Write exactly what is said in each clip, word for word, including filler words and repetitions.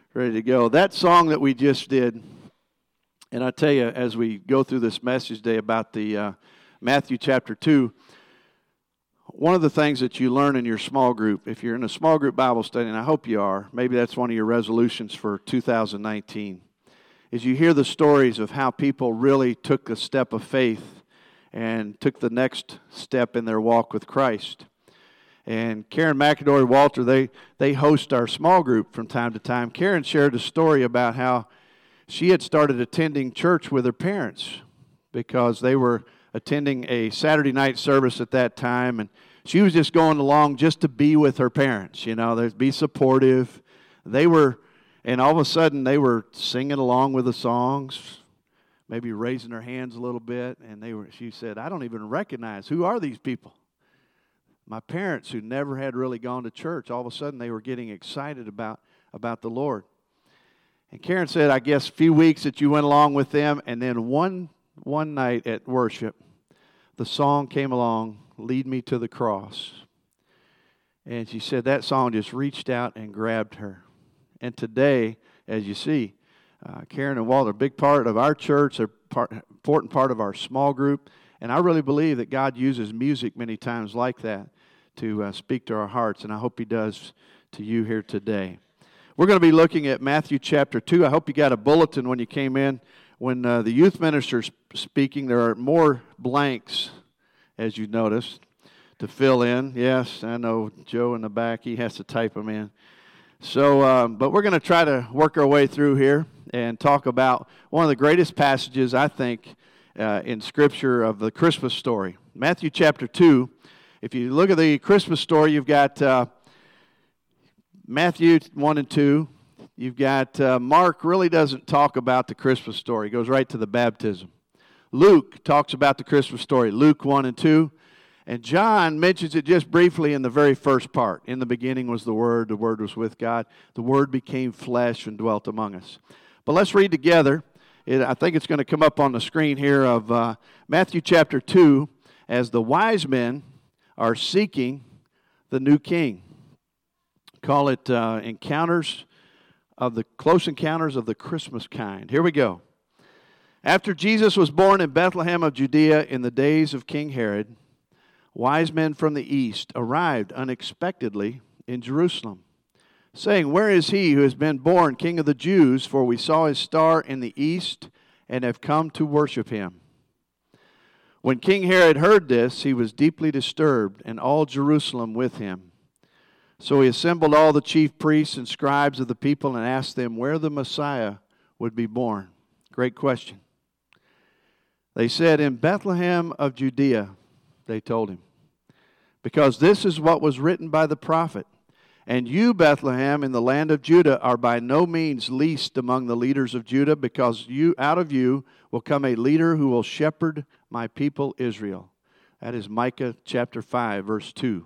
Ready to go. That song that we just did, and I tell you, as we go through this message today about the uh, Matthew chapter two, one of the things that you learn in your small group, if you're in a small group Bible study, and I hope you are, maybe that's one of your resolutions for two thousand nineteen, is you hear the stories of how people really took a step of faith and took the next step in their walk with Christ. And Karen McAdory Walter, they, they host our small group from time to time. Karen shared a story about how she had started attending church with her parents because they were attending a Saturday night service at that time, and she was just going along just to be with her parents, you know, they'd be supportive. They were, and all of a sudden they were singing along with the songs, maybe raising their hands a little bit, and they were. She said, "I don't even recognize, who are these people?" My parents, who never had really gone to church, all of a sudden they were getting excited about, about the Lord. And Karen said, I guess a few weeks that you went along with them, and then one one night at worship, the song came along, "Lead Me to the Cross." And she said that song just reached out and grabbed her. And today, as you see, uh, Karen and Walter are a big part of our church, they're part, important part of our small group. And I really believe that God uses music many times like that to uh, speak to our hearts, and I hope He does to you here today. We're going to be looking at Matthew chapter two. I hope you got a bulletin when you came in. When uh, the youth minister's speaking, there are more blanks, as you noticed, to fill in. Yes, I know Joe in the back, he has to type them in. So, um, but we're going to try to work our way through here and talk about one of the greatest passages, I think, uh, in Scripture of the Christmas story. Matthew chapter two. If you look at the Christmas story, you've got uh, Matthew one and two. You've got uh, Mark really doesn't talk about the Christmas story. He goes right to the baptism. Luke talks about the Christmas story, Luke one and two. And John mentions it just briefly in the very first part. In the beginning was the Word, the Word was with God. The Word became flesh and dwelt among us. But let's read together. It, I think it's going to come up on the screen here of uh, Matthew chapter two, as the wise men are seeking the new king. Call it uh, encounters of the close encounters of the Christmas kind. Here we go. After Jesus was born in Bethlehem of Judea in the days of King Herod, wise men from the east arrived unexpectedly in Jerusalem, saying, "Where is he who has been born King of the Jews? For we saw his star in the east and have come to worship him." When King Herod heard this, he was deeply disturbed, and all Jerusalem with him. So he assembled all the chief priests and scribes of the people and asked them where the Messiah would be born. Great question. They said, "In Bethlehem of Judea," they told him, "because this is what was written by the prophet. And you, Bethlehem, in the land of Judah, are by no means least among the leaders of Judah, because you out of you will come a leader who will shepherd my people Israel." That is Micah chapter five, verse two.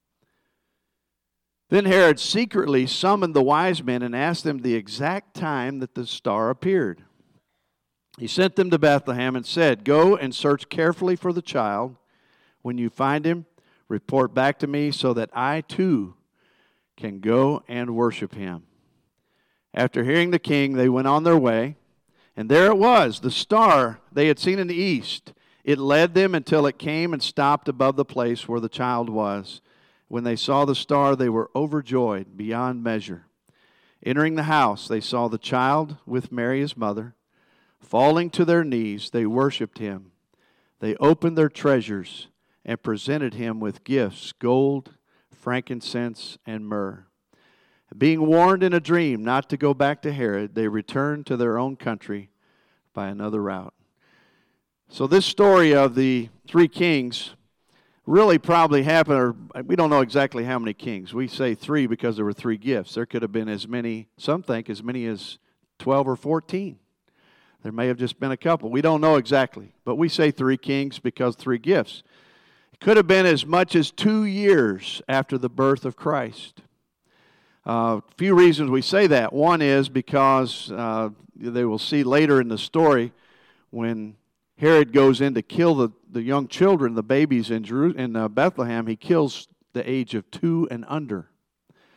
Then Herod secretly summoned the wise men and asked them the exact time that the star appeared. He sent them to Bethlehem and said, "Go and search carefully for the child. When you find him, report back to me so that I too can go and worship him." After hearing the king, they went on their way, and there it was, the star they had seen in the east. It led them until it came and stopped above the place where the child was. When they saw the star, they were overjoyed beyond measure. Entering the house, they saw the child with Mary his mother. Falling to their knees, they worshipped him. They opened their treasures and presented him with gifts, gold, frankincense, and myrrh. Being warned in a dream not to go back to Herod, they returned to their own country by another route. So this story of the three kings really probably happened, or we don't know exactly how many kings. We say three because there were three gifts. There could have been as many, some think as many as twelve or fourteen. There may have just been a couple. We don't know exactly, but we say three kings because three gifts. It could have been as much as two years after the birth of Christ. A uh, few reasons we say that. One is because uh, they will see later in the story when Herod goes in to kill the, the young children, the babies in, Jeru- in uh, Bethlehem, he kills the age of two and under.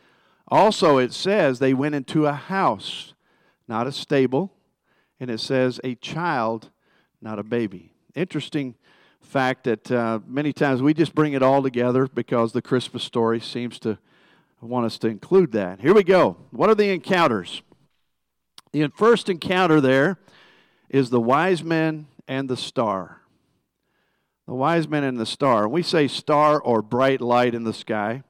Also, it says they went into a house, not a stable, and it says a child, not a baby. Interesting fact that uh, many times we just bring it all together because the Christmas story seems to want us to include that. Here we go. What are the encounters? The first encounter there is the wise men and the star. The wise men and the star. We say star or bright light in the sky.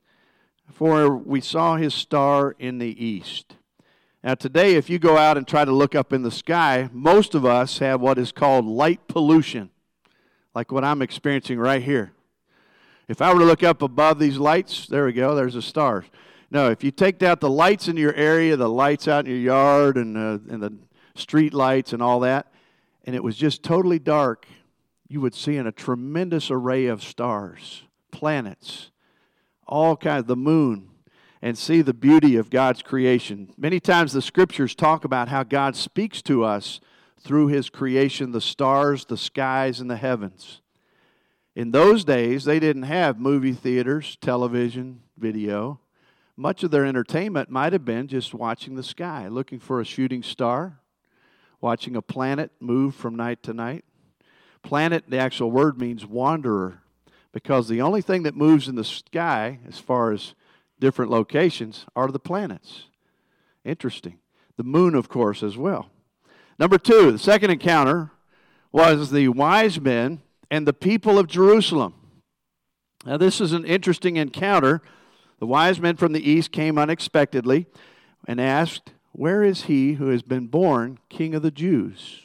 For we saw his star in the east. Now today, if you go out and try to look up in the sky, most of us have what is called light pollution, like what I'm experiencing right here. If I were to look up above these lights, there we go, there's the stars. No, if you take out the lights in your area, the lights out in your yard and, uh, and the street lights and all that, and it was just totally dark, you would see in a tremendous array of stars, planets, all kinds, the moon, and see the beauty of God's creation. Many times the scriptures talk about how God speaks to us through his creation, the stars, the skies, and the heavens. In those days, they didn't have movie theaters, television, video. Much of their entertainment might have been just watching the sky, looking for a shooting star, watching a planet move from night to night. Planet, the actual word means wanderer, because the only thing that moves in the sky, as far as different locations, are the planets. Interesting. The moon, of course, as well. Number two, the second encounter was the wise men and the people of Jerusalem. Now, this is an interesting encounter. The wise men from the east came unexpectedly and asked, "Where is he who has been born King of the Jews?"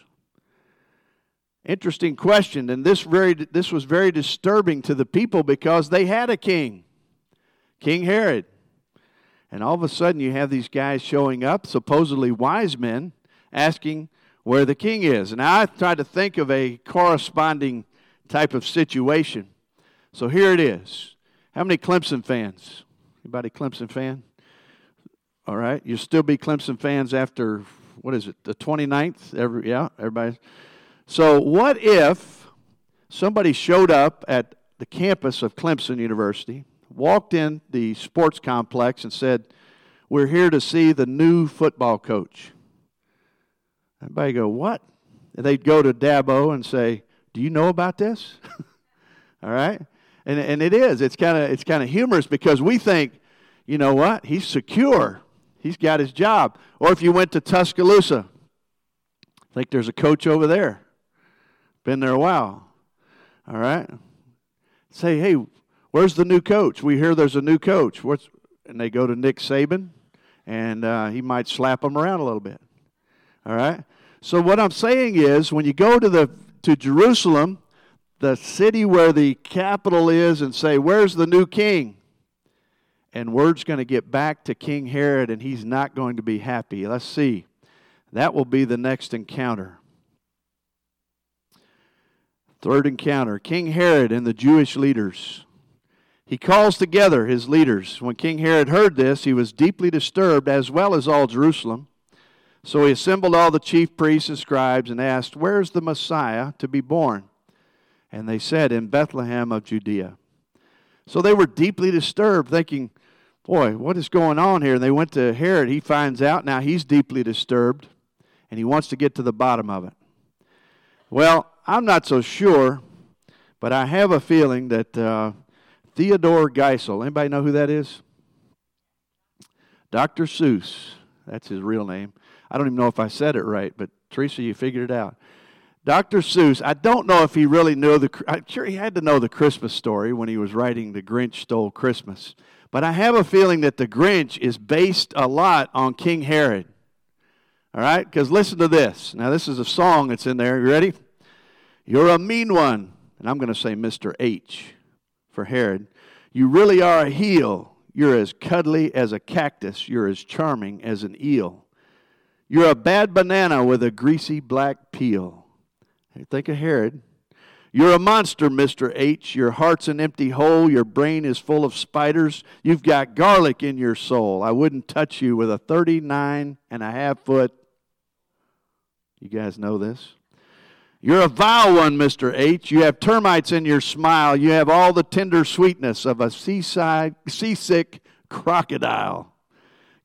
Interesting question, and this very this was very disturbing to the people because they had a king, King Herod. And all of a sudden you have these guys showing up, supposedly wise men, asking where the king is. And I tried to think of a corresponding type of situation. So here it is. How many Clemson fans? Anybody Clemson fan? All right. You'll still be Clemson fans after, what is it, the twenty-ninth? Every, yeah, everybody. So what if somebody showed up at the campus of Clemson University, walked in the sports complex and said, "We're here to see the new football coach"? Everybody go, "What?" And they'd go to Dabo and say, "Do you know about this?" All right? And and it is. It's kind of it's kind of humorous because we think, you know what? He's secure. He's got his job. Or if you went to Tuscaloosa, I think there's a coach over there. Been there a while. All right? Say, "Hey, where's the new coach? We hear there's a new coach." What's and they go to Nick Saban, and uh, he might slap them around a little bit. All right? So what I'm saying is, when you go to the to Jerusalem, the city where the capital is, and say, "Where's the new king?" And word's going to get back to King Herod, and he's not going to be happy. Let's see. That will be the next encounter. Third encounter, King Herod and the Jewish leaders. He calls together his leaders. When King Herod heard this, he was deeply disturbed, as well as all Jerusalem. So he assembled all the chief priests and scribes and asked, "Where is the Messiah to be born?" And they said, "In Bethlehem of Judea." So they were deeply disturbed, thinking, "Boy, what is going on here?" And they went to Herod. He finds out. Now he's deeply disturbed, and he wants to get to the bottom of it. Well, I'm not so sure, but I have a feeling that uh, Theodore Geisel, anybody know who that is? Doctor Seuss, that's his real name. I don't even know if I said it right, but Teresa, you figured it out. Doctor Seuss, I don't know if he really knew the, I'm sure he had to know the Christmas story when he was writing The Grinch Stole Christmas. But I have a feeling that The Grinch is based a lot on King Herod. All right? Because listen to this. Now, this is a song that's in there. You ready? "You're a mean one." And I'm going to say Mister H for Herod. "You really are a heel. You're as cuddly as a cactus. You're as charming as an eel. You're a bad banana with a greasy black peel." Think of Herod. "You're a monster, Mister H. Your heart's an empty hole. Your brain is full of spiders. You've got garlic in your soul. I wouldn't touch you with a thirty-nine and a half foot. You guys know this. "You're a vile one, Mister H. You have termites in your smile. You have all the tender sweetness of a seaside, seasick crocodile.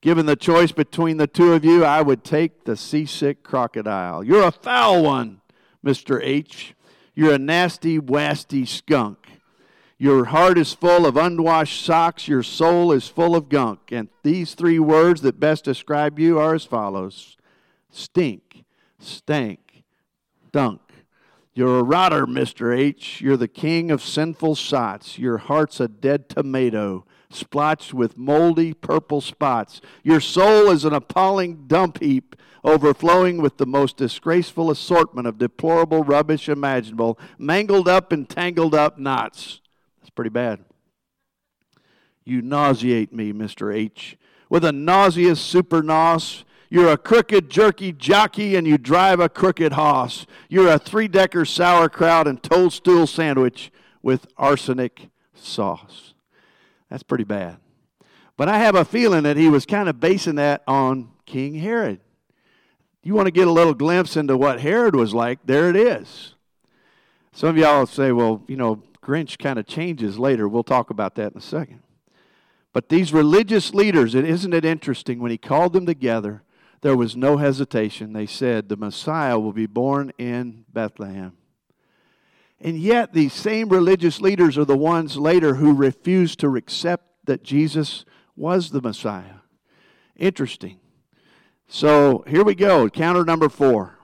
Given the choice between the two of you, I would take the seasick crocodile. You're a foul one, Mister H. You're a nasty, wasty skunk. Your heart is full of unwashed socks. Your soul is full of gunk. And these three words that best describe you are as follows. Stink, stank, dunk. You're a rotter, Mister H. You're the king of sinful sots. Your heart's a dead tomato, splotched with moldy purple spots. Your soul is an appalling dump heap, overflowing with the most disgraceful assortment of deplorable rubbish imaginable, mangled up and tangled up knots. That's pretty bad. You nauseate me, Mister H. With a nauseous super nos. You're a crooked, jerky jockey, and you drive a crooked hoss. You're a three-decker sauerkraut and toadstool sandwich with arsenic sauce. That's pretty bad. But I have a feeling that he was kind of basing that on King Herod. You want to get a little glimpse into what Herod was like, there it is. Some of y'all say, well, you know, Grinch kind of changes later. We'll talk about that in a second. But these religious leaders, it isn't it interesting, when he called them together, there was no hesitation. They said, the Messiah will be born in Bethlehem. And yet, these same religious leaders are the ones later who refused to accept that Jesus was the Messiah. Interesting. So, here we go. Counter number four.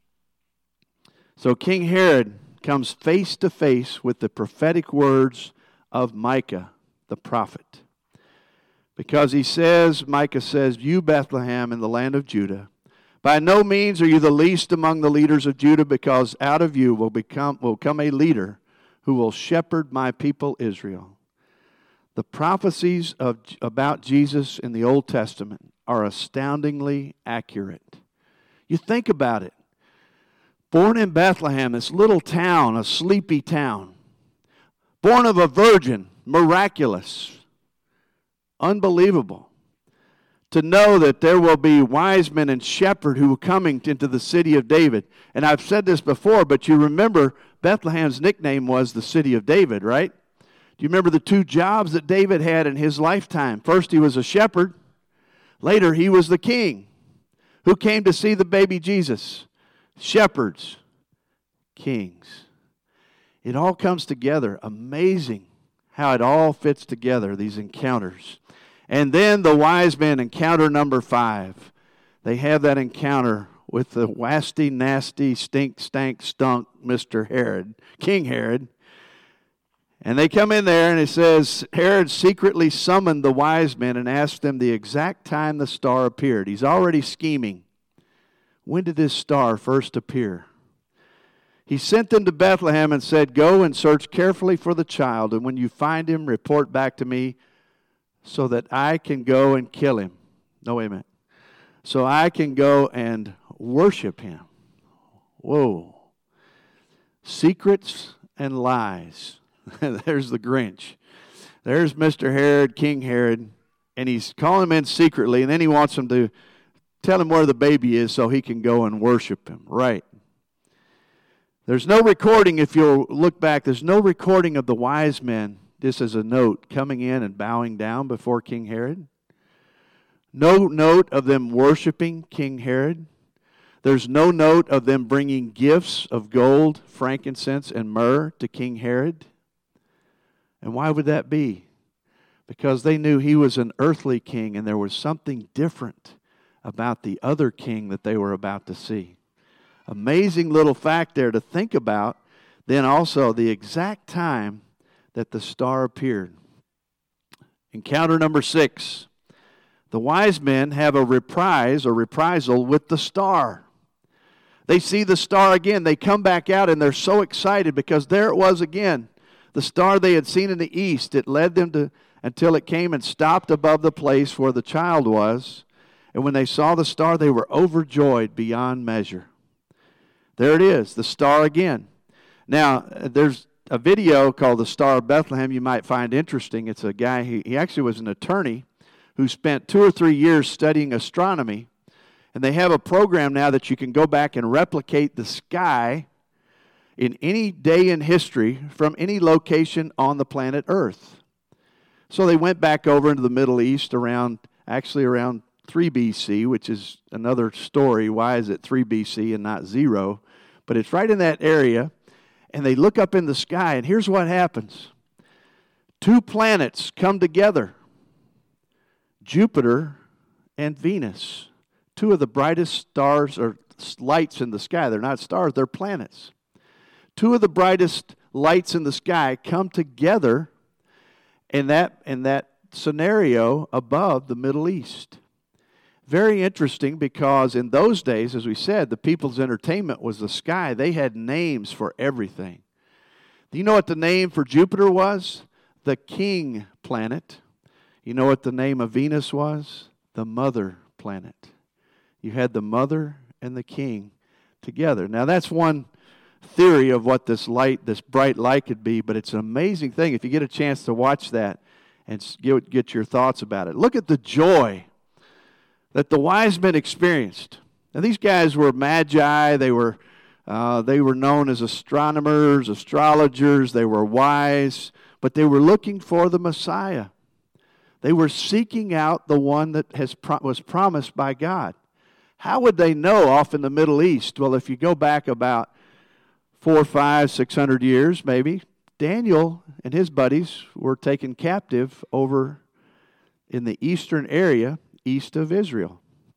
So, King Herod comes face to face with the prophetic words of Micah, the prophet. Because he says, Micah says, you, Bethlehem, in the land of Judah, by no means are you the least among the leaders of Judah, because out of you will become will come a leader who will shepherd my people Israel. The prophecies of, about Jesus in the Old Testament are astoundingly accurate. You think about it. Born in Bethlehem, this little town, a sleepy town. Born of a virgin, miraculous. Unbelievable. To know that there will be wise men and shepherds who are coming into the city of David. And I've said this before, but you remember Bethlehem's nickname was the city of David, right? Do you remember the two jobs that David had in his lifetime? First, he was a shepherd. Later, he was the king. Who came to see the baby Jesus? Shepherds, kings. It all comes together. Amazing how it all fits together, these encounters. And then the wise men, encounter number five. They have that encounter with the wasty, nasty, stink, stank, stunk Mister Herod, King Herod. And they come in there and it says, Herod secretly summoned the wise men and asked them the exact time the star appeared. He's already scheming. When did this star first appear? He sent them to Bethlehem and said, go and search carefully for the child, and when you find him, report back to me so that I can go and kill him. No, wait a minute. So I can go and worship him. Whoa. Secrets and lies. There's the Grinch. There's Mister Herod, King Herod, and he's calling him in secretly, and then he wants him to tell him where the baby is so he can go and worship him. Right. There's no recording, if you'll look back, there's no recording of the wise men, this as a note, coming in and bowing down before King Herod. No note of them worshiping King Herod. There's no note of them bringing gifts of gold, frankincense, and myrrh to King Herod. And why would that be? Because they knew he was an earthly king and there was something different about the other king that they were about to see. Amazing little fact there to think about. Then also the exact time that the star appeared. Encounter number six. The wise men have a reprise or reprisal with the star. They see the star again. They come back out and they're so excited because there it was again. The star they had seen in the east. It led them to until it came and stopped above the place where the child was. And when they saw the star, they were overjoyed beyond measure. There it is, the star again. Now, there's a video called The Star of Bethlehem you might find interesting. It's a guy, he, he actually was an attorney who spent two or three years studying astronomy. And they have a program now that you can go back and replicate the sky in any day in history from any location on the planet Earth. So they went back over into the Middle East around, actually around three B C, which is another story. Why is it three B C and not zero? But it's right in that area, and they look up in the sky, and here's what happens. Two planets come together, Jupiter and Venus, two of the brightest stars or lights in the sky. They're not stars, they're planets. Two of the brightest lights in the sky come together in that, in that scenario above the Middle East. Very interesting, because in those days, as we said, the people's entertainment was the sky. They had names for everything. Do you know what the name for Jupiter was? The king planet. You know what the name of Venus was? The mother planet. You had the mother and the king together. Now that's one theory of what this light, this bright light could be, but it's an amazing thing if you get a chance to watch that and get, get your thoughts about it. Look at the joy that the wise men experienced. Now these guys were magi. They were, uh, they were known as astronomers, astrologers. They were wise, but they were looking for the Messiah. They were seeking out the one that has pro- was promised by God. How would they know off in the Middle East? Well, if you go back about four, five, six hundred years, maybe, Daniel and his buddies were taken captive over in the eastern area, east of Israel.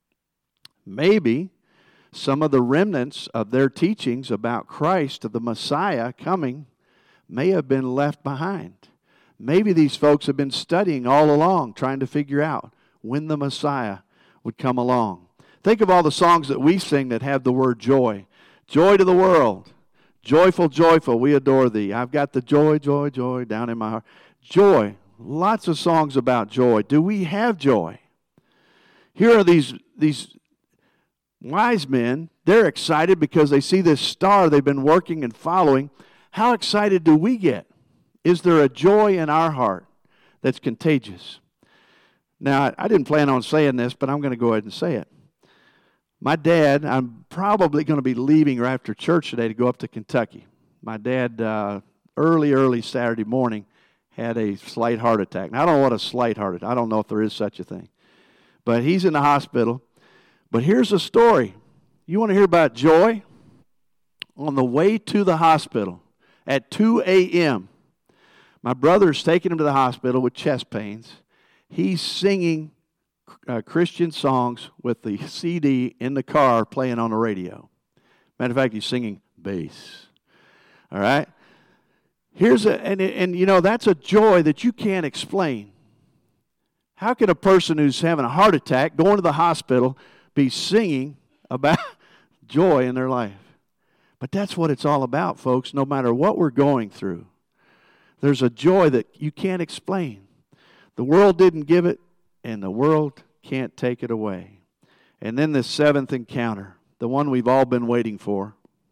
Maybe some of the remnants of their teachings about Christ, of the Messiah coming, may have been left behind. Maybe these folks have been studying all along, trying to figure out when the Messiah would come along. Think of all the songs that we sing that have the word joy. Joy to the world. Joyful, joyful, we adore thee. I've got the joy, joy, joy down in my heart. Joy. Lots of songs about joy. Do we have joy? Here are these, these wise men. They're excited because they see this star they've been working and following. How excited do we get? Is there a joy in our heart that's contagious? Now, I didn't plan on saying this, but I'm going to go ahead and say it. My dad, I'm probably going to be leaving right after church today to go up to Kentucky. My dad, uh, early, early Saturday morning, had a slight heart attack. Now, I don't know what a slight heart attack. I don't know if there is such a thing. But he's in the hospital. But here's the story. You want to hear about joy? On the way to the hospital at two a.m., my brother's taking him to the hospital with chest pains. He's singing uh, Christian songs with the C D in the car playing on the radio. Matter of fact, he's singing bass. All right? Here's a, and, and you know, that's a joy that you can't explain. How can a person who's having a heart attack, going to the hospital, be singing about joy in their life? But that's what it's all about, folks, no matter what we're going through. There's a joy that you can't explain. The world didn't give it, and the world can't take it away. And then the seventh encounter, the one we've all been waiting for.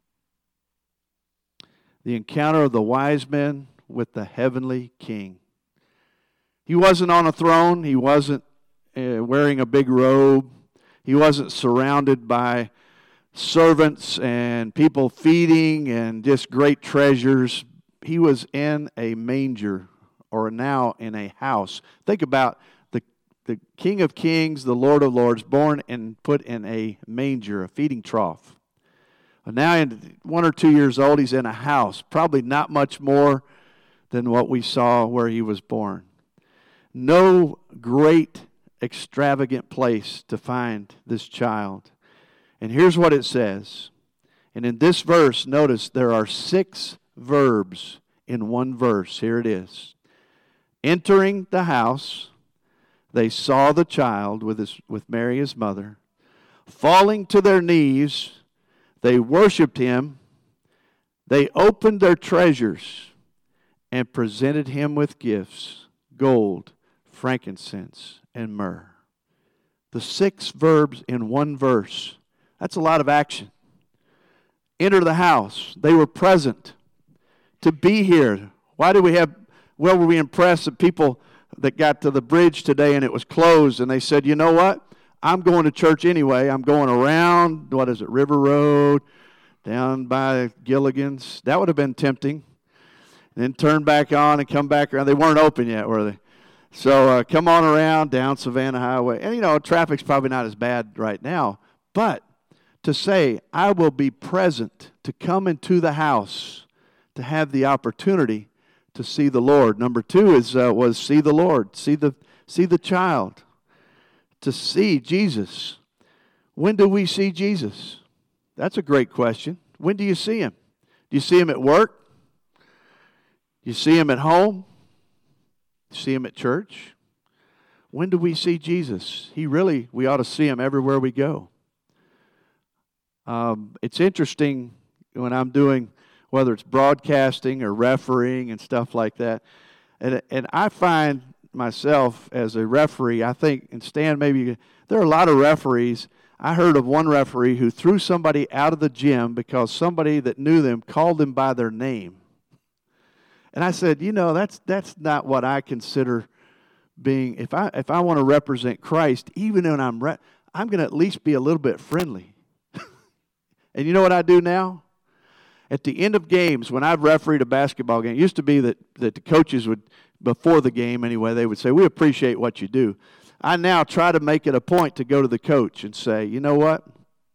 The encounter of the wise men with the heavenly King. He wasn't on a throne. He wasn't uh, wearing a big robe. He wasn't surrounded by servants and people feeding and just great treasures. He was in a manger, or now in a house. Think about the, the King of Kings, the Lord of Lords, born and put in a manger, a feeding trough. Now, in one or two years old, he's in a house, probably not much more than what we saw where he was born. No great, extravagant place to find this child. And here's what it says. And in this verse, notice there are six verbs in one verse. Here it is. Entering the house, they saw the child with his, with Mary his mother. Falling to their knees, they worshiped him. They opened their treasures and presented him with gifts, gold, frankincense, and myrrh. The six verbs in one verse. That's a lot of action. Enter the house. They were present. To be here. Why did we have, well, were we impressed that people that got to the bridge today and it was closed and they said, you know what? I'm going to church anyway. I'm going around, what is it, River Road, down by Gilligan's. That would have been tempting. And then turn back on and come back around. They weren't open yet, were they? So uh, come on around down Savannah Highway. And, you know, traffic's probably not as bad right now. But to say, I will be present, to come into the house, to have the opportunity to see the Lord. Number two is uh, was see the Lord, see the see the child, to see Jesus. When do we see Jesus? That's a great question. When do you see him? Do you see him at work? Do you see him at home? Do you see him at church? When do we see Jesus? He really, we ought to see him everywhere we go. Um, it's interesting when I'm doing, whether it's broadcasting or refereeing and stuff like that, and and I find myself as a referee, I think, and Stan, maybe, there are a lot of referees. I heard of one referee who threw somebody out of the gym because somebody that knew them called them by their name. And I said, you know, that's that's not what I consider being. If I if I want to represent Christ, even when I'm re- I'm going to at least be a little bit friendly. And you know what I do now? At the end of games, when I've refereed a basketball game, it used to be that, that the coaches would, before the game anyway, they would say, we appreciate what you do. I now try to make it a point to go to the coach and say, you know what?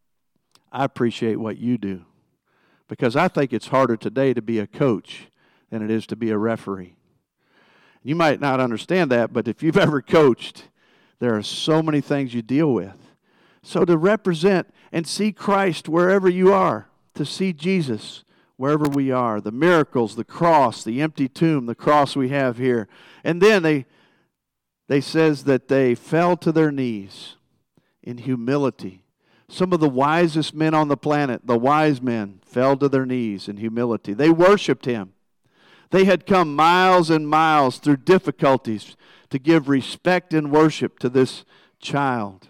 I appreciate what you do. Because I think it's harder today to be a coach than it is to be a referee. You might not understand that, but if you've ever coached, there are so many things you deal with. So to represent and see Christ wherever you are, to see Jesus wherever we are, the miracles, the cross, the empty tomb, the cross we have here. And then they they says that they fell to their knees in humility. Some of the wisest men on the planet, the wise men, fell to their knees in humility. They worshiped him. They had come miles and miles through difficulties to give respect and worship to this child.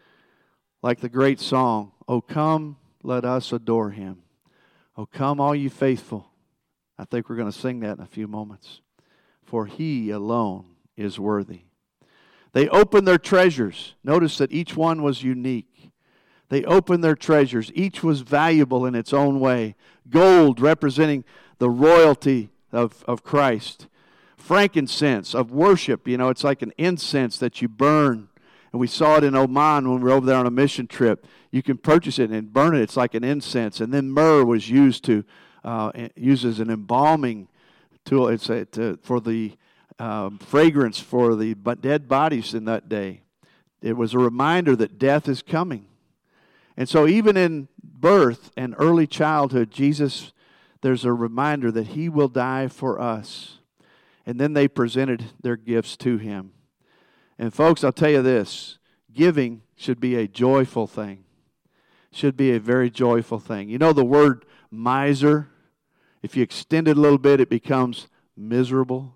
Like the great song, "Oh come, let us adore him. Oh come, all you faithful." I think we're going to sing that in a few moments. For he alone is worthy. They opened their treasures. Notice that each one was unique. They opened their treasures. Each was valuable in its own way. Gold representing the royalty of, of Christ. Frankincense of worship. You know, it's like an incense that you burn. And we saw it in Oman when we were over there on a mission trip. You can purchase it and burn it. It's like an incense. And then myrrh was used to uh, used as an embalming tool. It's a, to, for the uh, fragrance for the dead bodies in that day. It was a reminder that death is coming. And so even in birth and early childhood, Jesus, there's a reminder that he will die for us. And then they presented their gifts to him. And folks, I'll tell you this, giving should be a joyful thing. Should be a very joyful thing. You know the word miser, if you extend it a little bit, it becomes miserable.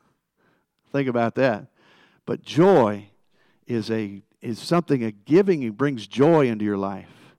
Think about that. But joy is a is something, a giving, it brings joy into your life.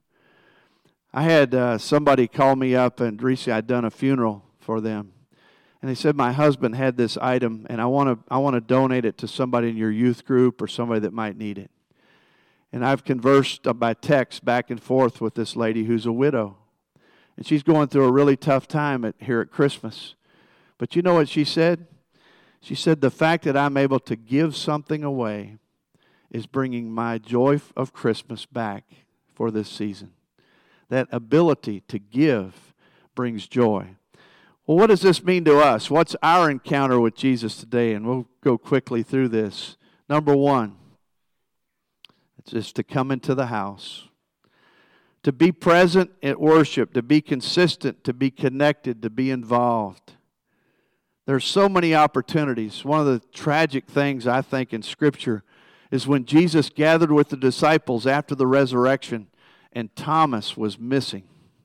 I had uh, somebody call me up, and recently I'd done a funeral for them. And they said, my husband had this item, and I want to I want to donate it to somebody in your youth group or somebody that might need it. And I've conversed by text back and forth with this lady who's a widow. And she's going through a really tough time at, here at Christmas. But you know what she said? She said, the fact that I'm able to give something away is bringing my joy of Christmas back for this season. That ability to give brings joy. Well, what does this mean to us? What's our encounter with Jesus today? And we'll go quickly through this. Number one, it's just to come into the house. To be present at worship, to be consistent, to be connected, to be involved. There's so many opportunities. One of the tragic things, I think, in Scripture is when Jesus gathered with the disciples after the resurrection and Thomas was missing.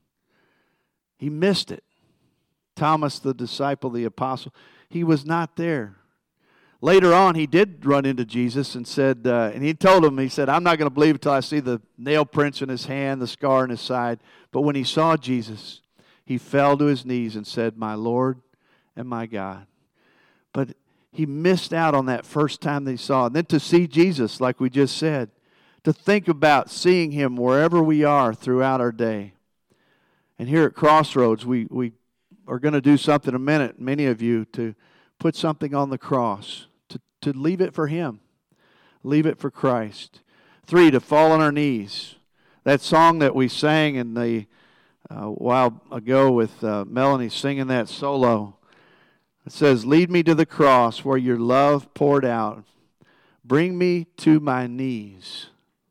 He missed it. Thomas, the disciple, the apostle, he was not there. Later on, he did run into Jesus and said, uh, and he told him, he said, I'm not going to believe until I see the nail prints in his hand, the scar in his side. But when he saw Jesus, he fell to his knees and said, my Lord and my God. But he missed out on that first time that he saw it. And then to see Jesus, like we just said, to think about seeing him wherever we are throughout our day. And here at Crossroads, we, we are going to do something in a minute, many of you, to put something on the cross, to to leave it for Him. Leave it for Christ. Three, to fall on our knees. That song that we sang in the uh, while ago with uh, Melanie singing that solo, it says, lead me to the cross where your love poured out. Bring me to my knees.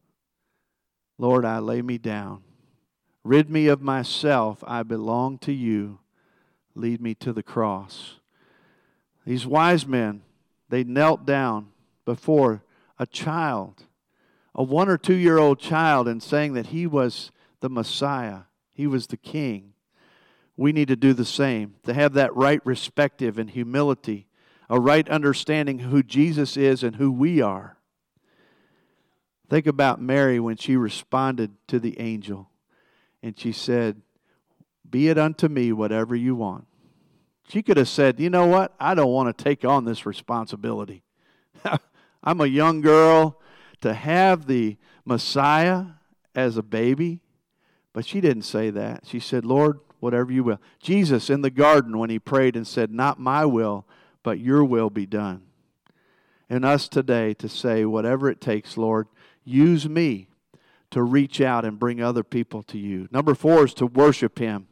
Lord, I lay me down. Rid me of myself. I belong to you. Lead me to the cross. These wise men, they knelt down before a child, a one or two year old child, and saying that he was the Messiah. He was the King. We need to do the same, to have that right perspective and humility, a right understanding who Jesus is and who we are. Think about Mary when she responded to the angel, and she said, be it unto me whatever you want. She could have said, you know what? I don't want to take on this responsibility. I'm a young girl. To have the Messiah as a baby, but she didn't say that. She said, Lord, whatever you will. Jesus in the garden when He prayed and said, not my will, but your will be done. And us today to say, whatever it takes, Lord, use me to reach out and bring other people to you. Number four is to worship Him.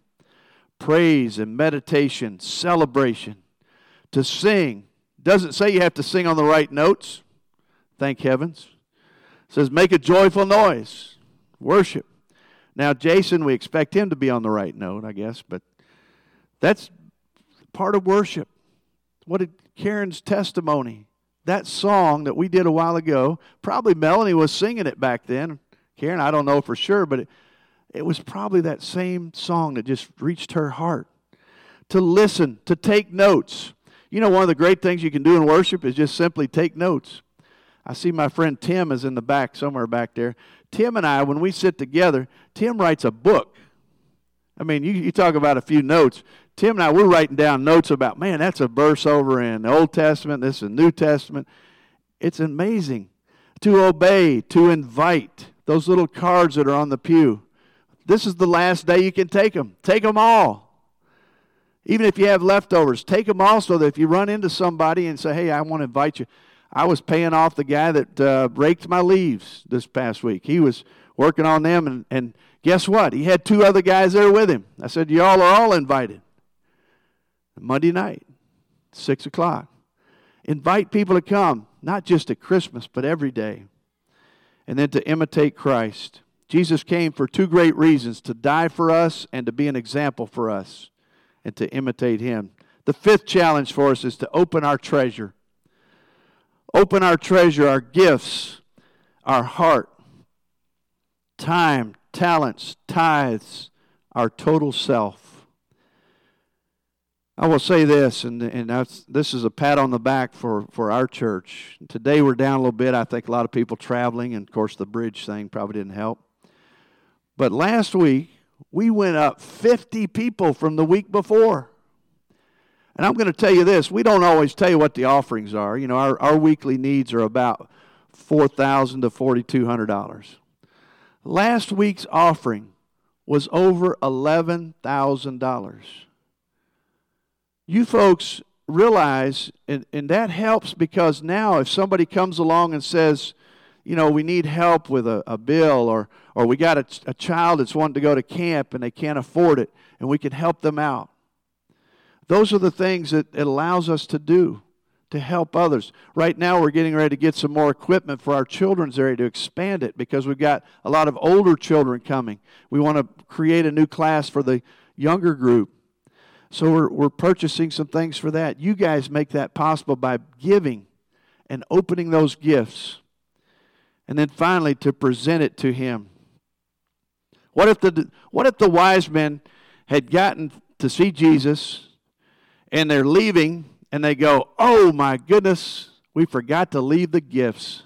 Praise and meditation, celebration. To sing. Doesn't say you have to sing on the right notes. Thank heavens. It says make a joyful noise. Worship. Now, Jason, we expect him to be on the right note, I guess, but that's part of worship. What did Karen's testimony, that song that we did a while ago, probably Melanie was singing it back then. Karen, I don't know for sure, but it, it was probably that same song that just reached her heart. To listen, to take notes. You know, one of the great things you can do in worship is just simply take notes. I see my friend Tim is in the back, somewhere back there. Tim and I, when we sit together, Tim writes a book. I mean, you, you talk about a few notes. Tim and I, we're writing down notes about, man, that's a verse over in the Old Testament, this is the New Testament. It's amazing. To obey, to invite, those little cards that are on the pew. This is the last day you can take them. Take them all. Even if you have leftovers, take them all so that if you run into somebody and say, hey, I want to invite you. I was paying off the guy that uh, raked my leaves this past week. He was working on them, and, and guess what? He had two other guys there with him. I said, y'all are all invited. Monday night, six o'clock. Invite people to come, not just at Christmas, but every day. And then to imitate Christ. Jesus came for two great reasons, to die for us and to be an example for us, and to imitate Him. The fifth challenge for us is to open our treasure. Open our treasure, our gifts, our heart, time, talents, tithes, our total self. I will say this, and, and that's, this is a pat on the back for, for our church. Today we're down a little bit. I think a lot of people traveling, and of course the bridge thing probably didn't help. But last week, we went up fifty people from the week before. And I'm going to tell you this, we don't always tell you what the offerings are. You know, our, our weekly needs are about four thousand dollars to four thousand two hundred dollars. Last week's offering was over eleven thousand dollars. You folks realize, and, and that helps because now if somebody comes along and says, you know, we need help with a, a bill, or, or we got a, a child that's wanting to go to camp and they can't afford it, and we can help them out. Those are the things that it allows us to do, to help others. Right now we're getting ready to get some more equipment for our children's area to expand it because we've got a lot of older children coming. We want to create a new class for the younger group. So we're, we're purchasing some things for that. You guys make that possible by giving and opening those gifts. And then finally to present it to Him. What if the, what if the wise men had gotten to see Jesus and they're leaving, and they go, oh my goodness, we forgot to leave the gifts.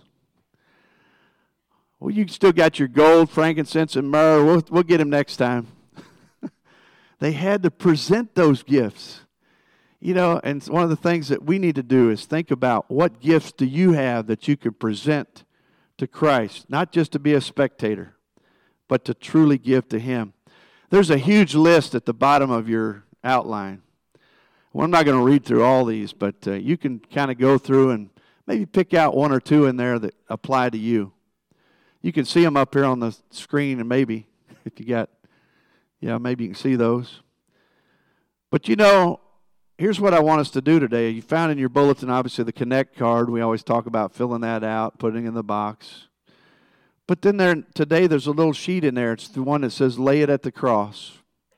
Well, you still got your gold, frankincense, and myrrh. We'll, we'll get them next time. They had to present those gifts. You know, and one of the things that we need to do is think about what gifts do you have that you can present to Christ, not just to be a spectator, but to truly give to Him. There's a huge list at the bottom of your outline. Well, I'm not going to read through all these, but uh, you can kind of go through and Maybe pick out one or two in there that apply to you. You can see them up here on the screen, and maybe if you got, yeah, maybe you can see those. But you know, here's what I want us to do today. You found in your bulletin, obviously, the Connect card. We always talk about filling that out, putting it in the box. But then there today, there's a little sheet in there. It's the one that says, lay it at the cross.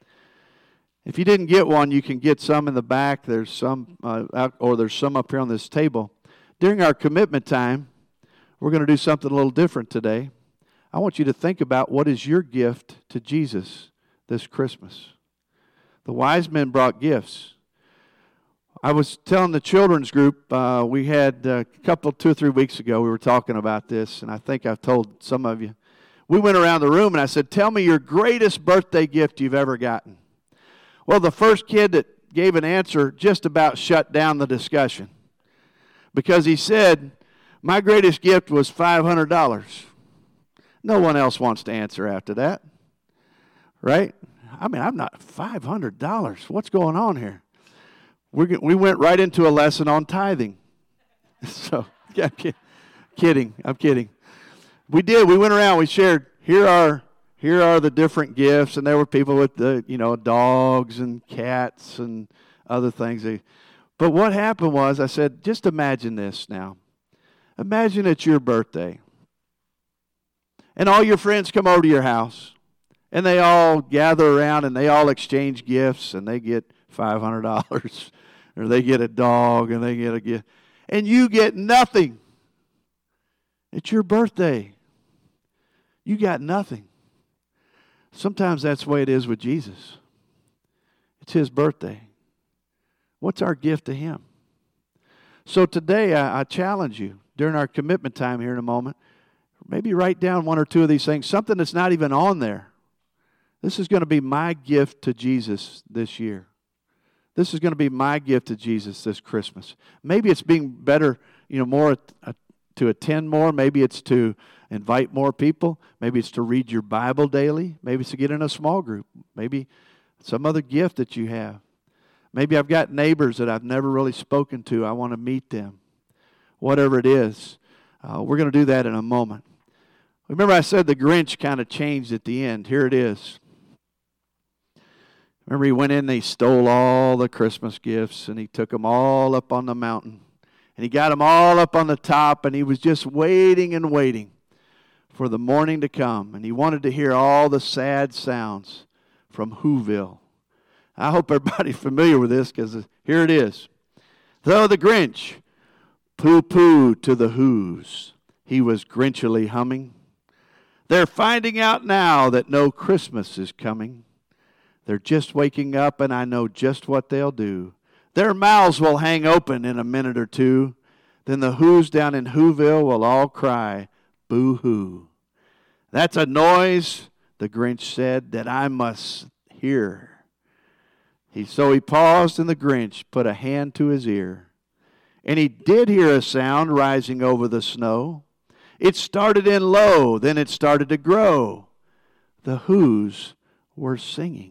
If you didn't get one, you can get some in the back. There's some, uh, out, or there's some up here on this table. During our commitment time, we're going to do something a little different today. I want you to think about what is your gift to Jesus this Christmas. The wise men brought gifts. I was telling the children's group, uh, we had a couple, two or three weeks ago, we were talking about this, and I think I've told some of you. We went around the room, and I said, tell me your greatest birthday gift you've ever gotten. Well, the first kid that gave an answer just about shut down the discussion because he said, my greatest gift was five hundred dollars. No one else wants to answer after that, right? I mean, I'm not five hundred dollars. What's going on here? We we went right into a lesson on tithing. So, yeah, kidding. I'm kidding. We did. We went around. We shared. Here are here are the different gifts, and there were people with the you know dogs and cats and other things. But what happened was, I said, just imagine this now. Imagine it's your birthday, and all your friends come over to your house, and they all gather around, and they all exchange gifts, and they get five hundred dollars, or they get a dog, and they get a gift, and you get nothing. It's your birthday. You got nothing. Sometimes that's the way it is with Jesus. It's His birthday. What's our gift to Him? So today, I, I challenge you, during our commitment time here in a moment, maybe write down one or two of these things, something that's not even on there. This is going to be my gift to Jesus this year. This is going to be my gift to Jesus this Christmas. Maybe it's being better, you know, more uh, to attend more. Maybe it's to invite more people. Maybe it's to read your Bible daily. Maybe it's to get in a small group. Maybe some other gift that you have. Maybe I've got neighbors that I've never really spoken to. I want to meet them. Whatever it is, uh, we're going to do that in a moment. Remember I said the Grinch kind of changed at the end. Here it is. Remember he went in and he stole all the Christmas gifts and he took them all up on the mountain. And he got them all up on the top and he was just waiting and waiting for the morning to come. And he wanted to hear all the sad sounds from Whoville. I hope everybody's familiar with this because here it is. Though the Grinch pooh-poohed to the Whos, he was grinchily humming. They're finding out now that no Christmas is coming. They're just waking up, and I know just what they'll do. Their mouths will hang open in a minute or two. Then the Whos down in Whoville will all cry, boo-hoo. That's a noise, the Grinch said, that I must hear. He, so he paused, and the Grinch put a hand to his ear. And he did hear a sound rising over the snow. It started in low, then it started to grow. The Whos were singing.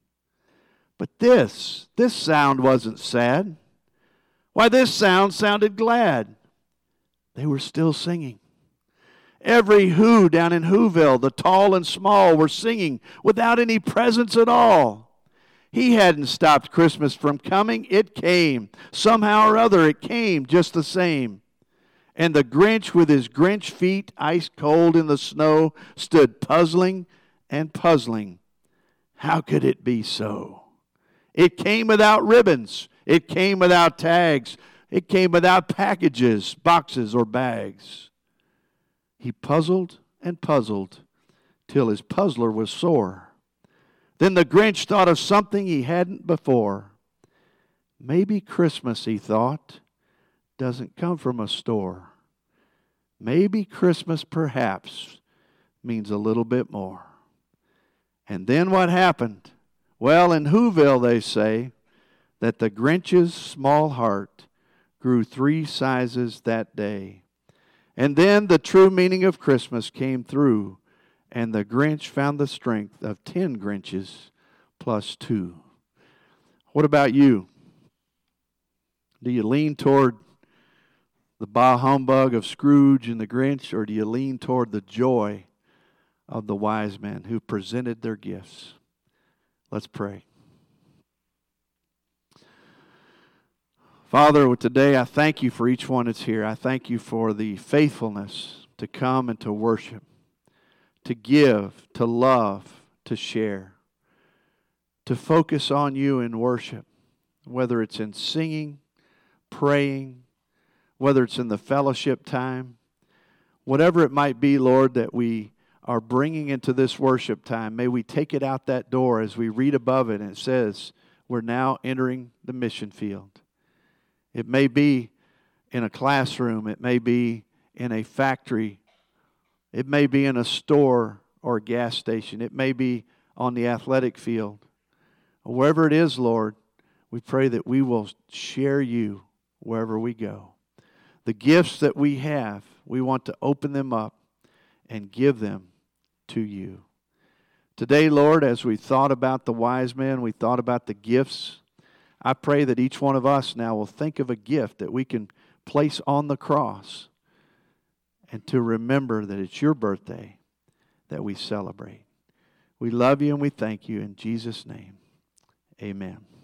But this, this sound wasn't sad. Why, this sound sounded glad. They were still singing. Every Who down in Whoville, the tall and small, were singing without any presents at all. He hadn't stopped Christmas from coming. It came. Somehow or other, it came just the same. And the Grinch, with his Grinch feet ice cold in the snow, stood puzzling and puzzling. How could it be so? It came without ribbons. It came without tags. It came without packages, boxes, or bags. He puzzled and puzzled till his puzzler was sore. Then the Grinch thought of something he hadn't before. Maybe Christmas, he thought, doesn't come from a store. Maybe Christmas, perhaps, means a little bit more. And then what happened? Well, in Whoville, they say that the Grinch's small heart grew three sizes that day. And then the true meaning of Christmas came through, and the Grinch found the strength of ten Grinches plus two. What about you? Do you lean toward the bah humbug of Scrooge and the Grinch, or do you lean toward the joy of the wise men who presented their gifts? Let's pray. Father, today I thank you for each one that's here. I thank you for the faithfulness to come and to worship, to give, to love, to share, to focus on you in worship, whether it's in singing, praying, whether it's in the fellowship time, whatever it might be, Lord, that we are bringing into this worship time, may we take it out that door as we read above it and it says, we're now entering the mission field. It may be in a classroom, it may be in a factory, it may be in a store or a gas station, it may be on the athletic field. Wherever it is, Lord, we pray that we will share you wherever we go. The gifts that we have, we want to open them up and give them to you. Today, Lord, as we thought about the wise men, we thought about the gifts, I pray that each one of us now will think of a gift that we can place on the cross and to remember that it's your birthday that we celebrate. We love you and we thank you in Jesus' name. Amen.